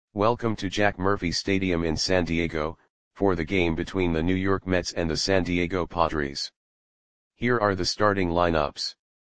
Welcome to Jack Murphy Stadium in San Diego, for the game between the New York Mets and the San Diego Padres. Here are the starting lineups.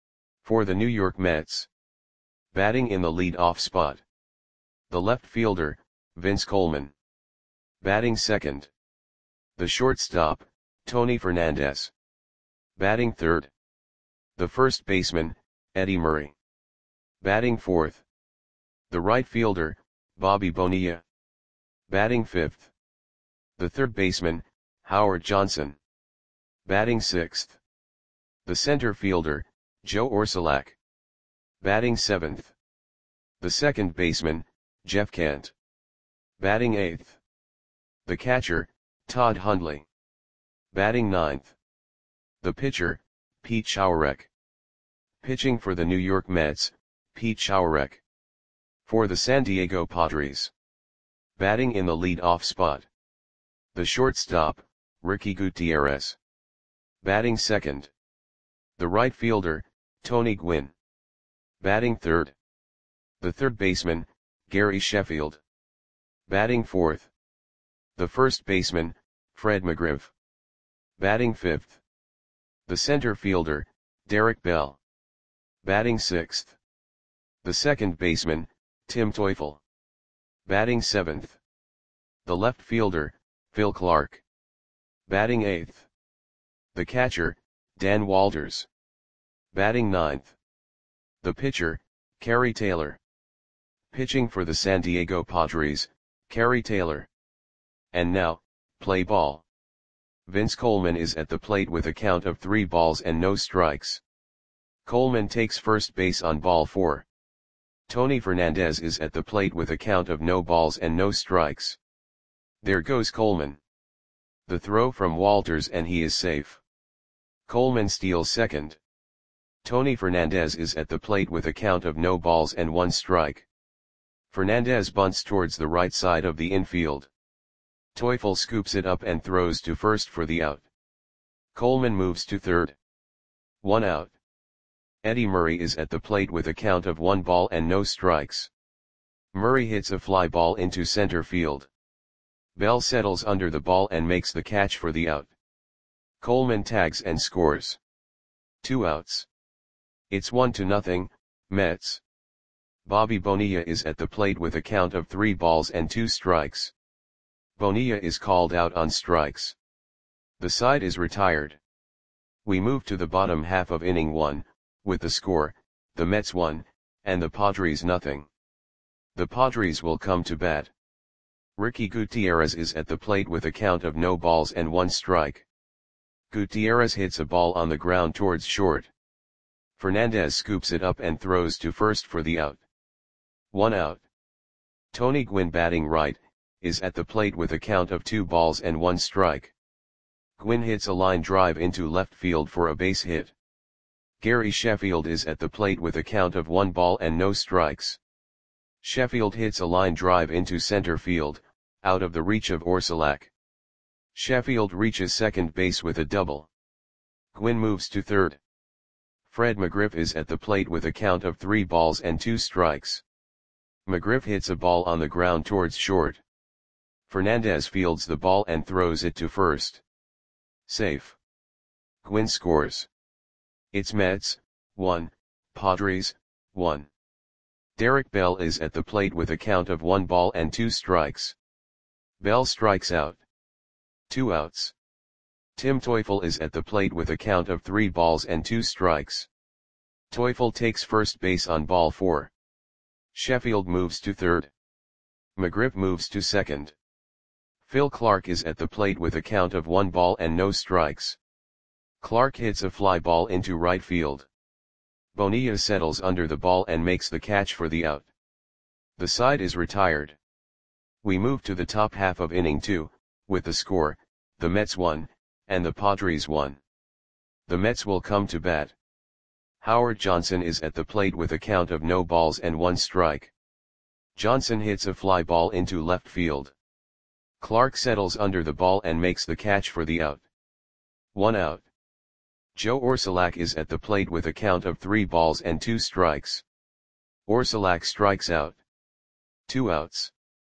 For the New York Mets. Batting in the lead-off spot. The left fielder, Vince Coleman. Batting second. The shortstop, Tony Fernandez. Batting third. The first baseman, Eddie Murray. Batting fourth. The right fielder, Bobby Bonilla. Batting fifth. The third baseman, Howard Johnson. Batting sixth. The center fielder, Joe Orsulak. Batting seventh. The second baseman, Jeff Kent. Batting eighth. The catcher, Todd Hundley. Batting ninth. The pitcher, Pete Schourek. Pitching for the New York Mets, Pete Schourek. For the San Diego Padres. Batting in the lead-off spot. The shortstop, Ricky Gutierrez. Batting second. The right fielder, Tony Gwynn. Batting third. The third baseman, Gary Sheffield. Batting fourth. The first baseman, Fred McGriff. Batting fifth. The center fielder, Derek Bell. Batting sixth. The second baseman, Tim Teufel. Batting seventh. The left fielder, Phil Clark. Batting eighth. The catcher, Dan Walters. Batting ninth. The pitcher, Kerry Taylor. Pitching for the San Diego Padres, Kerry Taylor. And now, play ball. Vince Coleman is at the plate with a count of 3 balls and no strikes. Coleman takes first base on ball 4. Tony Fernandez is at the plate with a count of no balls and no strikes. There goes Coleman. The throw from Walters and he is safe. Coleman steals second. Tony Fernandez is at the plate with a count of no balls and 1 strike. Fernandez bunts towards the right side of the infield. Teufel scoops it up and throws to first for the out. Coleman moves to third. 1 out. Eddie Murray is at the plate with a count of 1 ball and no strikes. Murray hits a fly ball into center field. Bell settles under the ball and makes the catch for the out. Coleman tags and scores. 2 outs. It's 1-0, Mets. Bobby Bonilla is at the plate with a count of 3 balls and 2 strikes. Bonilla is called out on strikes. The side is retired. We move to the bottom half of inning 1. With the score, the Mets 1, and the Padres nothing. The Padres will come to bat. Ricky Gutierrez is at the plate with a count of no balls and 1 strike. Gutierrez hits a ball on the ground towards short. Fernandez scoops it up and throws to first for the out. 1 out. Tony Gwynn, batting right, is at the plate with a count of 2 balls and 1 strike. Gwynn hits a line drive into left field for a base hit. Gary Sheffield is at the plate with a count of 1 ball and no strikes. Sheffield hits a line drive into center field, out of the reach of Orsulak. Sheffield reaches second base with a double. Gwynn moves to third. Fred McGriff is at the plate with a count of 3 balls and 2 strikes. McGriff hits a ball on the ground towards short. Fernandez fields the ball and throws it to first. Safe. Gwynn scores. It's Mets, 1, Padres, 1. Derek Bell is at the plate with a count of 1 ball and 2 strikes. Bell strikes out. 2 outs. Tim Teufel is at the plate with a count of 3 balls and 2 strikes. Teufel takes first base on ball 4. Sheffield moves to third. McGriff moves to second. Phil Clark is at the plate with a count of 1 ball and no strikes. Clark hits a fly ball into right field. Bonilla settles under the ball and makes the catch for the out. The side is retired. We move to the top half of inning 2, with the score, the Mets 1, and the Padres 1. The Mets will come to bat. Howard Johnson is at the plate with a count of no balls and 1 strike. Johnson hits a fly ball into left field. Clark settles under the ball and makes the catch for the out. 1 out. Joe Orsulak is at the plate with a count of 3 balls and 2 strikes. Orsulak strikes out. 2 outs.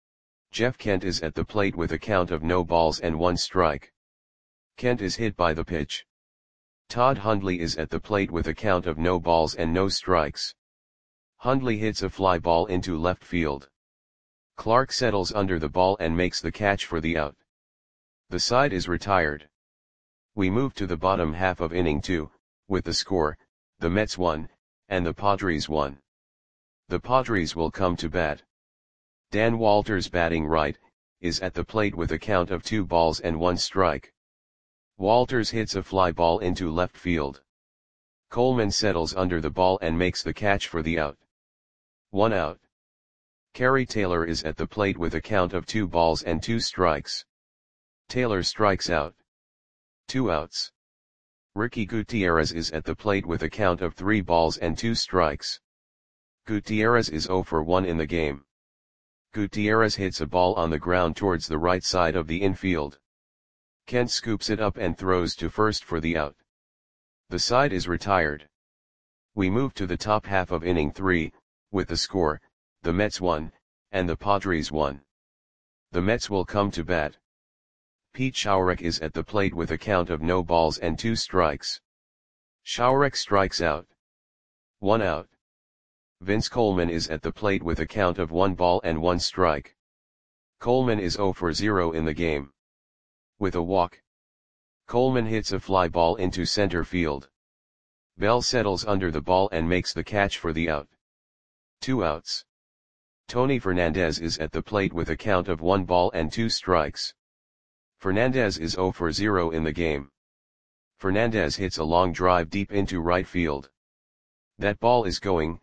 Jeff Kent is at the plate with a count of no balls and 1 strike. Kent is hit by the pitch. Todd Hundley is at the plate with a count of no balls and no strikes. Hundley hits a fly ball into left field. Clark settles under the ball and makes the catch for the out. The side is retired. We move to the bottom half of inning 2, with the score, the Mets 1, and the Padres 1. The Padres will come to bat. Dan Walters, batting right, is at the plate with a count of 2 balls and 1 strike. Walters hits a fly ball into left field. Coleman settles under the ball and makes the catch for the out. 1 out. Kerry Taylor is at the plate with a count of 2 balls and 2 strikes. Taylor strikes out. 2 outs. Ricky Gutierrez is at the plate with a count of 3 balls and 2 strikes. Gutierrez is 0 for 1 in the game. Gutierrez hits a ball on the ground towards the right side of the infield. Kent scoops it up and throws to first for the out. The side is retired. We move to the top half of inning 3, with the score, the Mets 1, and the Padres 1. The Mets will come to bat. Pete Schourek is at the plate with a count of no balls and 2 strikes. Schourek strikes out. 1 out. Vince Coleman is at the plate with a count of 1 ball and 1 strike. Coleman is 0 for 0 in the game. With a walk, Coleman hits a fly ball into center field. Bell settles under the ball and makes the catch for the out. 2 outs. Tony Fernandez is at the plate with a count of 1 ball and 2 strikes. Fernandez is 0 for 0 in the game. Fernandez hits a long drive deep into right field. That ball is gone.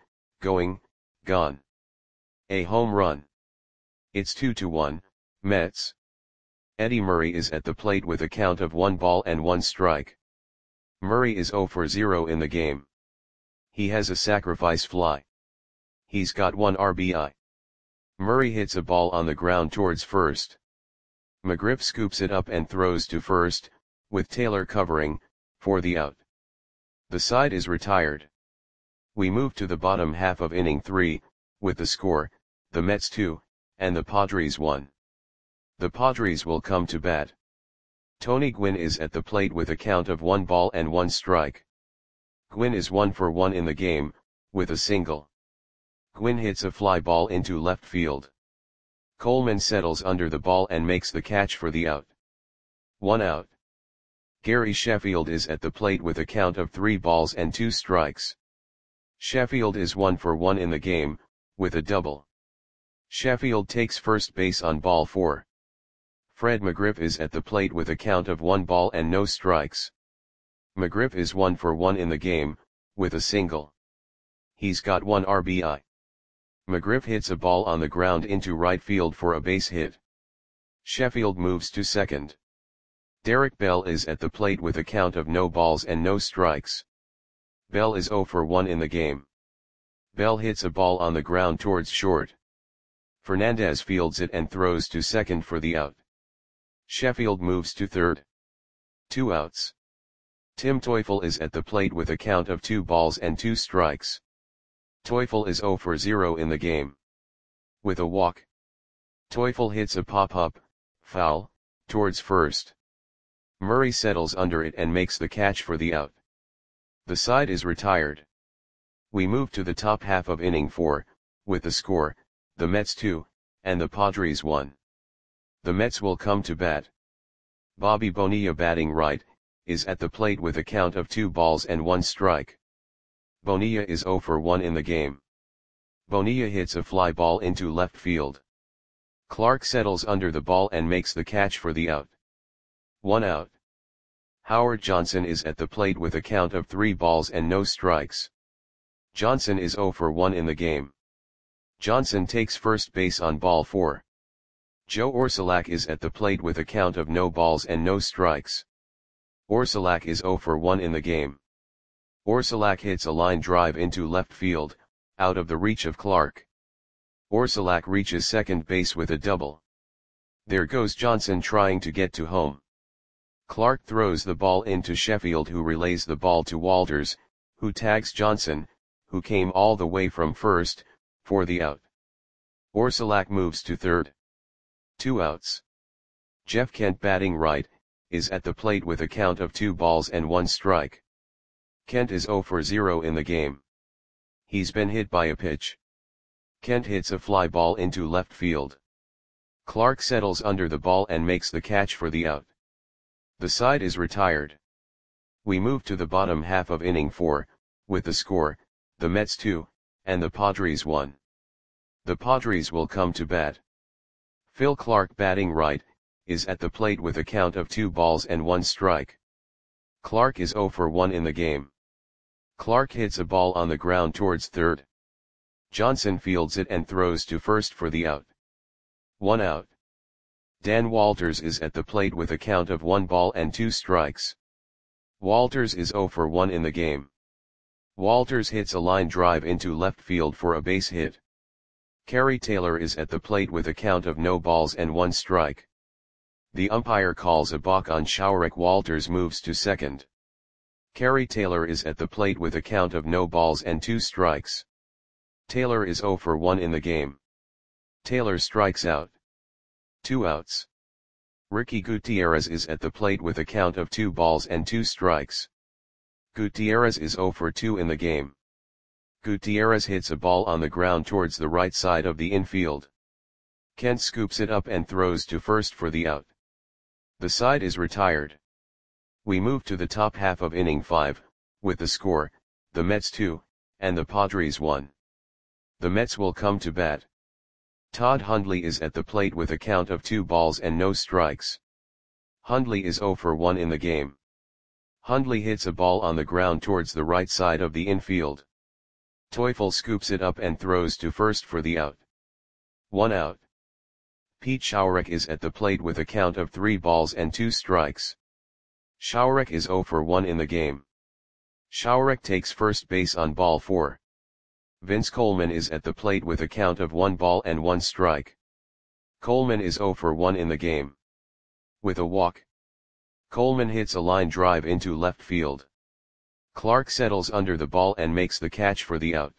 A home run. It's 2-1, Mets. Eddie Murray is at the plate with a count of 1 ball and 1 strike. Murray is 0 for 0 in the game. He has a sacrifice fly. He's got 1 RBI. Murray hits a ball on the ground towards first. McGriff scoops it up and throws to first, with Taylor covering, for the out. The side is retired. We move to the bottom half of inning 3, with the score, the Mets 2, and the Padres 1. The Padres will come to bat. Tony Gwynn is at the plate with a count of 1 ball and 1 strike. Gwynn is 1 for 1 in the game, with a single. Gwynn hits a fly ball into left field. Coleman settles under the ball and makes the catch for the out. 1 out. Gary Sheffield is at the plate with a count of 3 balls and 2 strikes. Sheffield is 1 for 1 in the game, with a double. Sheffield takes first base on ball 4. Fred McGriff is at the plate with a count of 1 ball and no strikes. McGriff is 1 for 1 in the game, with a single. He's got 1 RBI. McGriff hits a ball on the ground into right field for a base hit. Sheffield moves to second. Derek Bell is at the plate with a count of no balls and no strikes. Bell is 0 for 1 in the game. Bell hits a ball on the ground towards short. Fernandez fields it and throws to second for the out. Sheffield moves to third. 2 outs. Tim Teufel is at the plate with a count of 2 balls and 2 strikes. Teufel is 0 for 0 in the game. With a walk, Teufel hits a pop-up, foul, towards first. Murray settles under it and makes the catch for the out. The side is retired. We move to the top half of inning 4, with the score, the Mets 2, and the Padres 1. The Mets will come to bat. Bobby Bonilla, batting right, is at the plate with a count of 2 balls and 1 strike. Bonilla is 0 for 1 in the game. Bonilla hits a fly ball into left field. Clark settles under the ball and makes the catch for the out. 1 out. Howard Johnson is at the plate with a count of 3 balls and no strikes. Johnson is 0 for 1 in the game. Johnson takes first base on ball 4. Joe Orsulak is at the plate with a count of no balls and no strikes. Orsulak is 0 for 1 in the game. Orsulak hits a line drive into left field, out of the reach of Clark. Orsulak reaches second base with a double. There goes Johnson trying to get to home. Clark throws the ball into Sheffield, who relays the ball to Walters, who tags Johnson, who came all the way from first, for the out. Orsulak moves to third. 2 outs. Jeff Kent batting right, is at the plate with a count of 2 balls and 1 strike. Kent is 0 for 0 in the game. He's been hit by a pitch. Kent hits a fly ball into left field. Clark settles under the ball and makes the catch for the out. The side is retired. We move to the bottom half of inning 4, with the score, the Mets 2, and the Padres 1. The Padres will come to bat. Phil Clark batting right, is at the plate with a count of 2 balls and 1 strike. Clark is 0 for 1 in the game. Clark hits a ball on the ground towards third. Johnson fields it and throws to first for the out. 1 out. Dan Walters is at the plate with a count of 1 ball and 2 strikes. Walters is 0 for 1 in the game. Walters hits a line drive into left field for a base hit. Kerry Taylor is at the plate with a count of no balls and 1 strike. The umpire calls a balk on Shaurek. Walters moves to second. Kerry Taylor is at the plate with a count of no balls and 2 strikes. Taylor is 0 for 1 in the game. Taylor strikes out. 2 outs. Ricky Gutierrez is at the plate with a count of 2 balls and 2 strikes. Gutierrez is 0 for 2 in the game. Gutierrez hits a ball on the ground towards the right side of the infield. Kent scoops it up and throws to first for the out. The side is retired. We move to the top half of inning 5, with the score, the Mets 2, and the Padres 1. The Mets will come to bat. Todd Hundley is at the plate with a count of 2 balls and no strikes. Hundley is 0 for 1 in the game. Hundley hits a ball on the ground towards the right side of the infield. Teufel scoops it up and throws to first for the out. 1 out. Pete Shaurek is at the plate with a count of 3 balls and 2 strikes. Shaurek is 0 for 1 in the game. Shaurek takes first base on ball 4. Vince Coleman is at the plate with a count of 1 ball and 1 strike. Coleman is 0 for 1 in the game. With a walk, Coleman hits a line drive into left field. Clark settles under the ball and makes the catch for the out.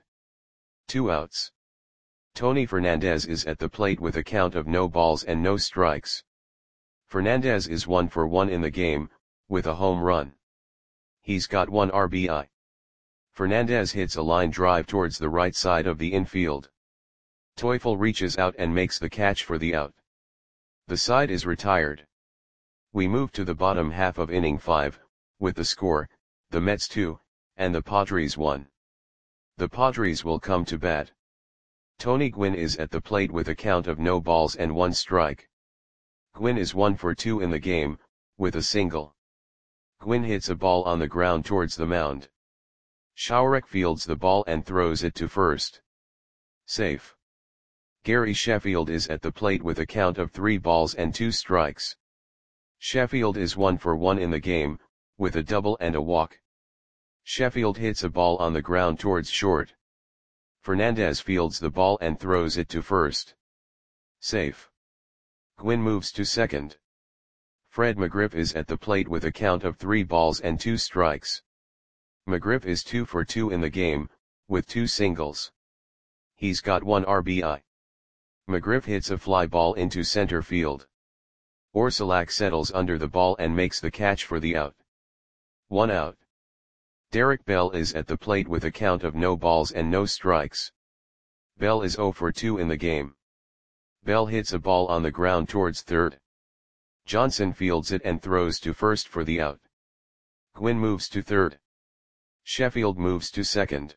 2 outs. Tony Fernandez is at the plate with a count of no balls and no strikes. Fernandez is 1 for 1 in the game, with a home run. He's got 1 RBI. Fernandez hits a line drive towards the right side of the infield. Teufel reaches out and makes the catch for the out. The side is retired. We move to the bottom half of inning 5, with the score, the Mets 2, and the Padres 1. The Padres will come to bat. Tony Gwynn is at the plate with a count of no balls and 1 strike. Gwynn is 1 for 2 in the game, with a single. Gwynn hits a ball on the ground towards the mound. Shaurek fields the ball and throws it to first. Safe. Gary Sheffield is at the plate with a count of 3 balls and 2 strikes. Sheffield is 1 for 1 in the game, with a double and a walk. Sheffield hits a ball on the ground towards short. Fernandez fields the ball and throws it to first. Safe. Gwynn moves to second. Fred McGriff is at the plate with a count of 3 balls and 2 strikes. McGriff is 2 for 2 in the game, with 2 singles. He's got 1 RBI. McGriff hits a fly ball into center field. Orsulak settles under the ball and makes the catch for the out. 1 out. Derek Bell is at the plate with a count of no balls and no strikes. Bell is 0 for 2 in the game. Bell hits a ball on the ground towards third. Johnson fields it and throws to first for the out. Gwynn moves to third. Sheffield moves to second.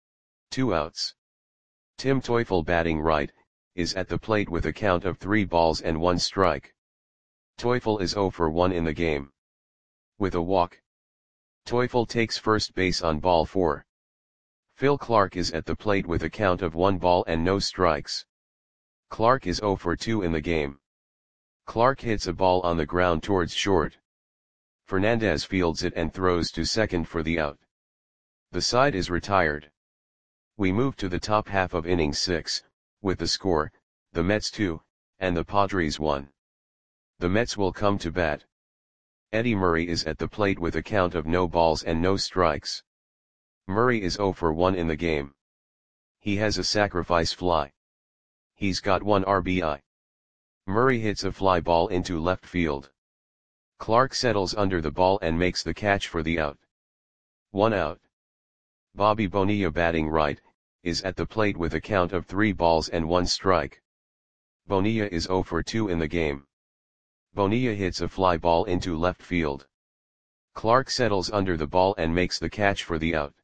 2 outs. Tim Teufel batting right, is at the plate with a count of 3 balls and 1 strike. Teufel is 0 for 1 in the game. With a walk, Teufel takes first base on ball 4. Phil Clark is at the plate with a count of 1 ball and no strikes. Clark is 0 for 2 in the game. Clark hits a ball on the ground towards short. Fernandez fields it and throws to second for the out. The side is retired. We move to the top half of inning 6, with the score, the Mets 2, and the Padres 1. The Mets will come to bat. Eddie Murray is at the plate with a count of no balls and no strikes. Murray is 0 for 1 in the game. He has a sacrifice fly. He's got 1 RBI. Murray hits a fly ball into left field. Clark settles under the ball and makes the catch for the out. 1 out. Bobby Bonilla, batting right, is at the plate with a count of 3 balls and 1 strike. Bonilla is 0 for 2 in the game. Bonilla hits a fly ball into left field. Clark settles under the ball and makes the catch for the out.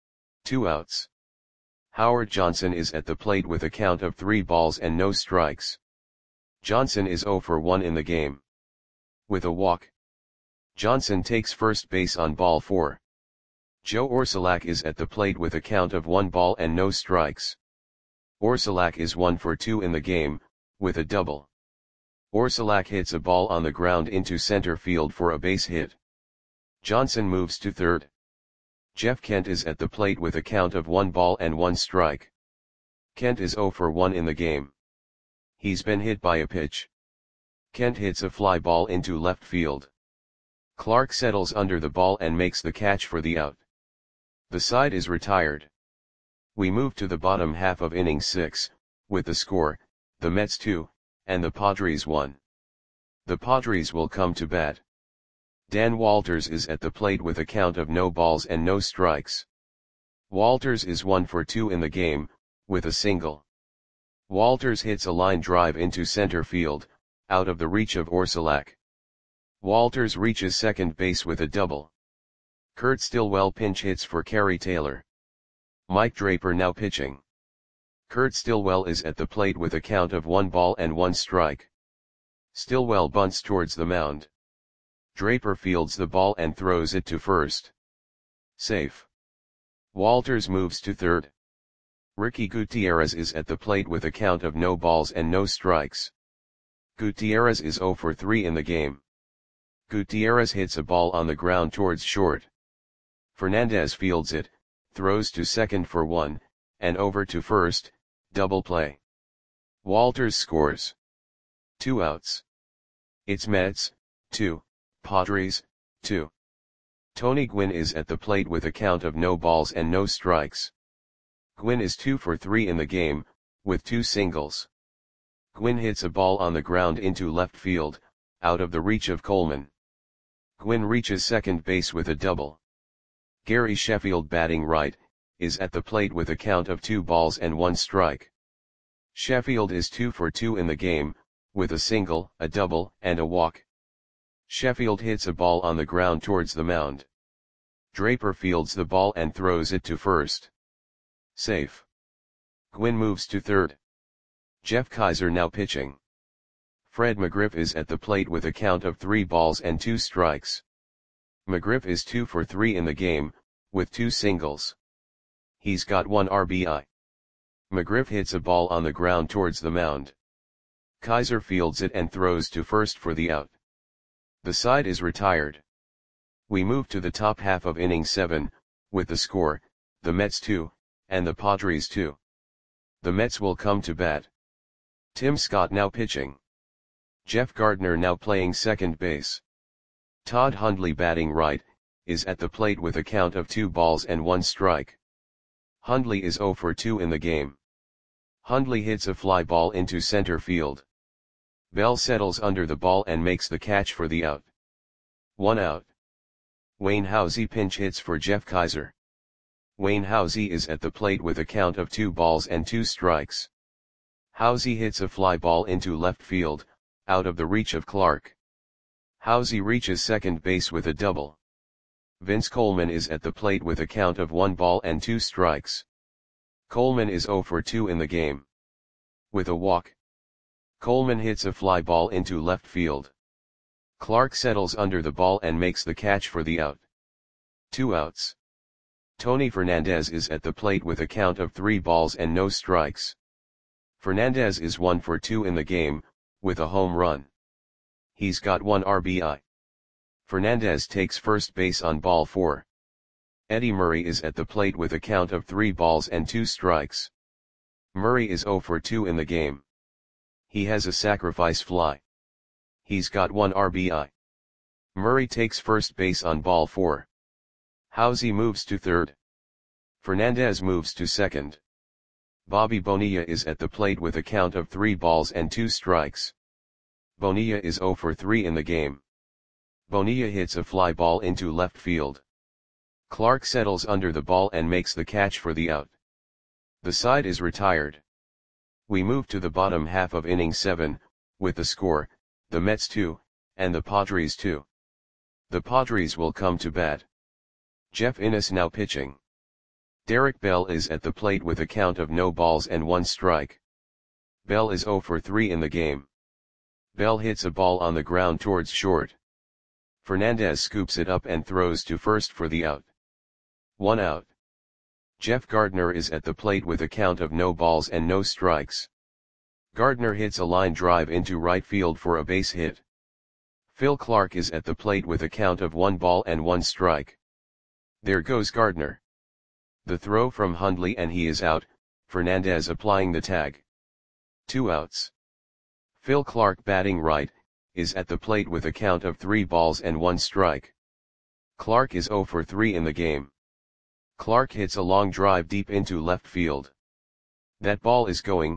2 outs. Howard Johnson is at the plate with a count of 3 balls and no strikes. Johnson is 0 for 1 in the game. With a walk, Johnson takes first base on ball 4. Joe Orsulak is at the plate with a count of 1 ball and no strikes. Orsulak is 1 for 2 in the game, with a double. Orsulak hits a ball on the ground into center field for a base hit. Johnson moves to third. Jeff Kent is at the plate with a count of 1 ball and 1 strike. Kent is 0 for 1 in the game. He's been hit by a pitch. Kent hits a fly ball into left field. Clark settles under the ball and makes the catch for the out. The side is retired. We move to the bottom half of inning 6, with the score, the Mets 2, and the Padres 1. The Padres will come to bat. Dan Walters is at the plate with a count of no balls and no strikes. Walters is 1 for 2 in the game, with a single. Walters hits a line drive into center field, out of the reach of Orsulak. Walters reaches second base with a double. Kurt Stillwell pinch hits for Kerry Taylor. Mike Draper now pitching. Kurt Stillwell is at the plate with a count of 1 ball and 1 strike. Stillwell bunts towards the mound. Draper fields the ball and throws it to first. Safe. Walters moves to third. Ricky Gutierrez is at the plate with a count of no balls and no strikes. Gutierrez is 0 for 3 in the game. Gutierrez hits a ball on the ground towards short. Fernandez fields it, throws to second for 1, and over to first, double play. Walters scores. 2 outs. It's Mets, 2, Padres, 2. Tony Gwynn is at the plate with a count of no balls and no strikes. Gwynn is 2 for 3 in the game, with 2 singles. Gwynn hits a ball on the ground into left field, out of the reach of Coleman. Gwynn reaches second base with a double. Gary Sheffield, batting right, is at the plate with a count of 2 balls and 1 strike. Sheffield is 2 for 2 in the game, with a single, a double, and a walk. Sheffield hits a ball on the ground towards the mound. Draper fields the ball and throws it to first. Safe. Gwynn moves to third. Jeff Kaiser now pitching. Fred McGriff is at the plate with a count of 3 balls and 2 strikes. McGriff is 2 for 3 in the game, with 2 singles. He's got 1 RBI. McGriff hits a ball on the ground towards the mound. Kaiser fields it and throws to first for the out. The side is retired. We move to the top half of inning 7, with the score, the Mets 2, and the Padres 2. The Mets will come to bat. Tim Scott now pitching. Jeff Gardner now playing second base. Todd Hundley, batting right, is at the plate with a count of 2 balls and 1 strike. Hundley is 0 for 2 in the game. Hundley hits a fly ball into center field. Bell settles under the ball and makes the catch for the out. 1 out. Wayne Housey pinch hits for Jeff Kaiser. Wayne Housey is at the plate with a count of 2 balls and 2 strikes. Housey hits a fly ball into left field, out of the reach of Clark. Housey reaches second base with a double. Vince Coleman is at the plate with a count of 1 ball and 2 strikes. Coleman is 0 for 2 in the game. With a walk, Coleman hits a fly ball into left field. Clark settles under the ball and makes the catch for the out. 2 outs. Tony Fernandez is at the plate with a count of 3 balls and no strikes. Fernandez is 1 for 2 in the game, with a home run. He's got 1 RBI. Fernandez takes first base on ball 4. Eddie Murray is at the plate with a count of 3 balls and 2 strikes. Murray is 0 for 2 in the game. He has a sacrifice fly. He's got 1 RBI. Murray takes first base on ball 4. Housey moves to third. Fernandez moves to second. Bobby Bonilla is at the plate with a count of 3 balls and 2 strikes. Bonilla is 0 for 3 in the game. Bonilla hits a fly ball into left field. Clark settles under the ball and makes the catch for the out. The side is retired. We move to the bottom half of inning 7, with the score, the Mets 2, and the Padres 2. The Padres will come to bat. Jeff Innes now pitching. Derek Bell is at the plate with a count of no balls and 1 strike. Bell is 0 for 3 in the game. Bell hits a ball on the ground towards short. Fernandez scoops it up and throws to first for the out. 1 out. Jeff Gardner is at the plate with a count of no balls and no strikes. Gardner hits a line drive into right field for a base hit. Phil Clark is at the plate with a count of 1 ball and 1 strike. There goes Gardner. The throw from Hundley and he is out, Fernandez applying the tag. 2 outs. Phil Clark batting right, is at the plate with a count of 3 balls and 1 strike. Clark is 0 for 3 in the game. Clark hits a long drive deep into left field. That ball is going,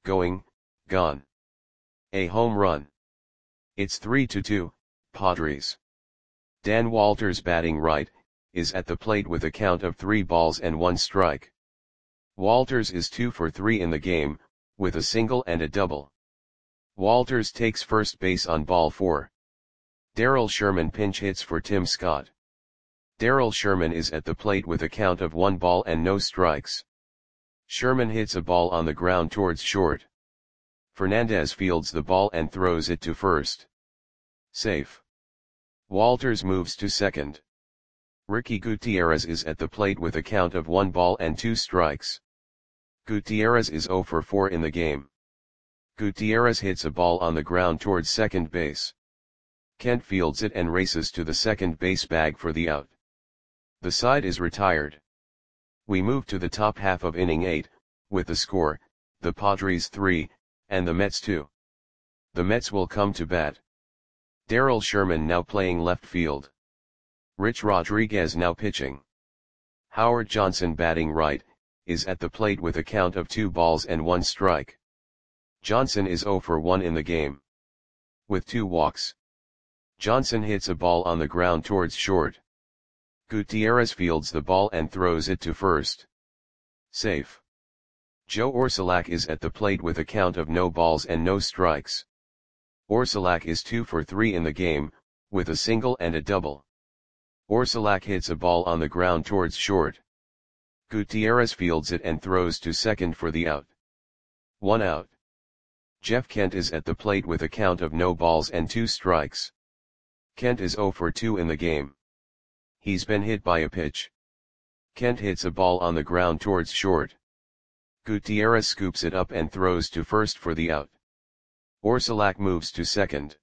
gone. A home run. It's 3-2, Padres. Dan Walters batting right, is at the plate with a count of 3 balls and 1 strike. Walters is 2 for 3 in the game, with a single and a double. Walters takes first base on ball 4. Darrell Sherman pinch hits for Tim Scott. Darrell Sherman is at the plate with a count of 1 ball and no strikes. Sherman hits a ball on the ground towards short. Fernandez fields the ball and throws it to first. Safe. Walters moves to second. Ricky Gutierrez is at the plate with a count of 1 ball and 2 strikes. Gutierrez is 0 for 4 in the game. Gutierrez hits a ball on the ground towards second base. Kent fields it and races to the second base bag for the out. The side is retired. We move to the top half of inning 8, with the score, the Padres 3, and the Mets 2. The Mets will come to bat. Darrell Sherman now playing left field. Rich Rodriguez now pitching. Howard Johnson batting right, is at the plate with a count of 2 balls and 1 strike. Johnson is 0 for 1 in the game. With 2 walks. Johnson hits a ball on the ground towards short. Gutierrez fields the ball and throws it to first. Safe. Joe Orsulak is at the plate with a count of no balls and no strikes. Orsulak is 2 for 3 in the game, with a single and a double. Orsulak hits a ball on the ground towards short. Gutierrez fields it and throws to second for the out. 1 out. Jeff Kent is at the plate with a count of no balls and 2 strikes. Kent is 0 for 2 in the game. He's been hit by a pitch. Kent hits a ball on the ground towards short. Gutierrez scoops it up and throws to first for the out. Orsulak moves to second.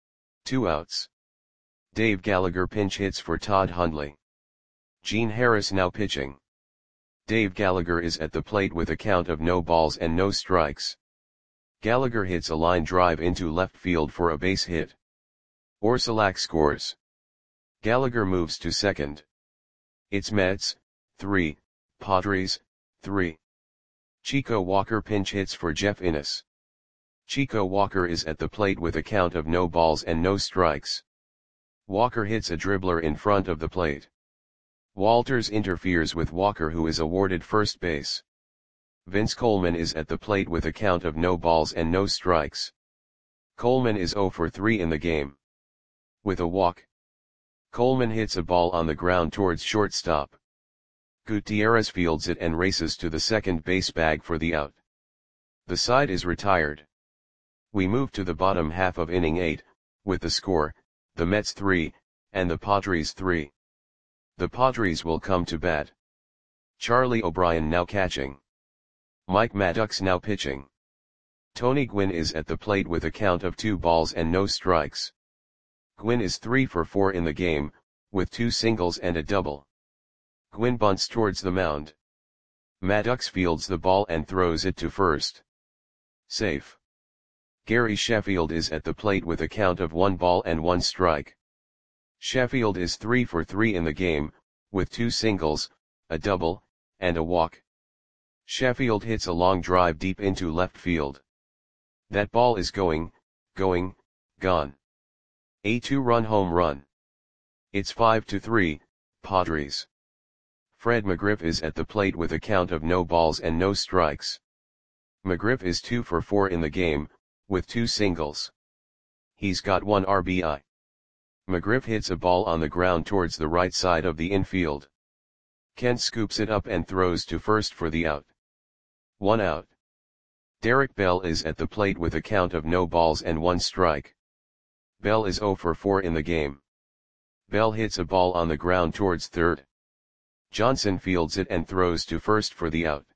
2 outs. Dave Gallagher pinch hits for Todd Hundley. Gene Harris now pitching. Dave Gallagher is at the plate with a count of no balls and no strikes. Gallagher hits a line drive into left field for a base hit. Orsulak scores. Gallagher moves to second. It's Mets 3, Padres 3. Chico Walker pinch hits for Jeff Innes. Chico Walker is at the plate with a count of no balls and no strikes. Walker hits a dribbler in front of the plate. Walters interferes with Walker, who is awarded first base. Vince Coleman is at the plate with a count of no balls and no strikes. Coleman is 0 for 3 in the game. With a walk. Coleman hits a ball on the ground towards shortstop. Gutierrez fields it and races to the second base bag for the out. The side is retired. We move to the bottom half of inning 8, with the score, the Mets 3, and the Padres 3. The Padres will come to bat. Charlie O'Brien now catching. Mike Maddox now pitching. Tony Gwynn is at the plate with a count of 2 balls and no strikes. Gwynn is 3 for 4 in the game, with 2 singles and a double. Gwynn bunts towards the mound. Maddox fields the ball and throws it to first. Safe. Gary Sheffield is at the plate with a count of 1 ball and 1 strike. Sheffield is 3 for 3 in the game, with 2 singles, a double, and a walk. Sheffield hits a long drive deep into left field. That ball is going, gone. A 2-run home run. It's 5-3, Padres. Fred McGriff is at the plate with a count of no balls and no strikes. McGriff is 2 for 4 in the game, with 2 singles. He's got 1 RBI. McGriff hits a ball on the ground towards the right side of the infield. Kent scoops it up and throws to first for the out. 1 out. Derek Bell is at the plate with a count of no balls and 1 strike. Bell is 0 for 4 in the game. Bell hits a ball on the ground towards third. Johnson fields it and throws to first for the out.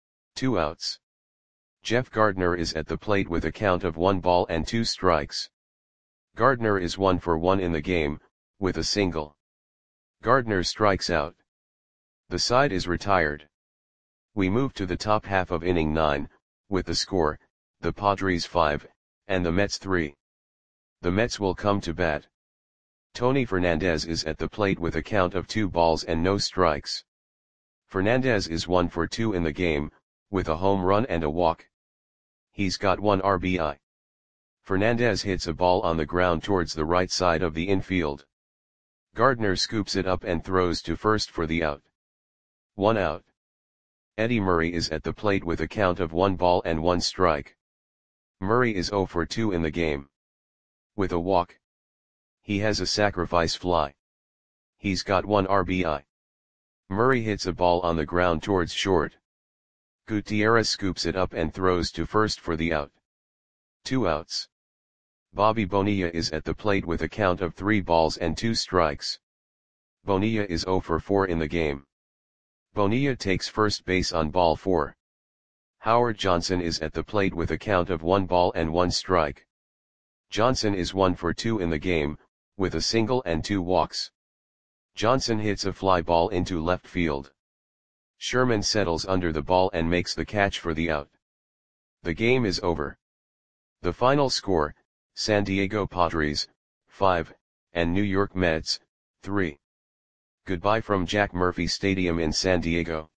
2 outs. Jeff Gardner is at the plate with a count of 1 ball and 2 strikes. Gardner is 1 for 1 in the game, with a single. Gardner strikes out. The side is retired. We move to the top half of inning 9, with the score, the Padres 5, and the Mets 3. The Mets will come to bat. Tony Fernandez is at the plate with a count of 2 balls and no strikes. Fernandez is 1 for 2 in the game, with a home run and a walk. He's got 1 RBI. Fernandez hits a ball on the ground towards the right side of the infield. Gardner scoops it up and throws to first for the out. 1 out. Eddie Murray is at the plate with a count of 1 ball and 1 strike. Murray is 0 for 2 in the game. With a walk. He has a sacrifice fly. He's got 1 RBI. Murray hits a ball on the ground towards short. Gutierrez scoops it up and throws to first for the out. 2 outs. Bobby Bonilla is at the plate with a count of 3 balls and 2 strikes. Bonilla is 0 for 4 in the game. Bonilla takes first base on ball 4. Howard Johnson is at the plate with a count of 1 ball and 1 strike. Johnson is 1 for 2 in the game, with a single and 2 walks. Johnson hits a fly ball into left field. Sherman settles under the ball and makes the catch for the out. The game is over. The final score, San Diego Padres, 5, and New York Mets, 3. Goodbye from Jack Murphy Stadium in San Diego.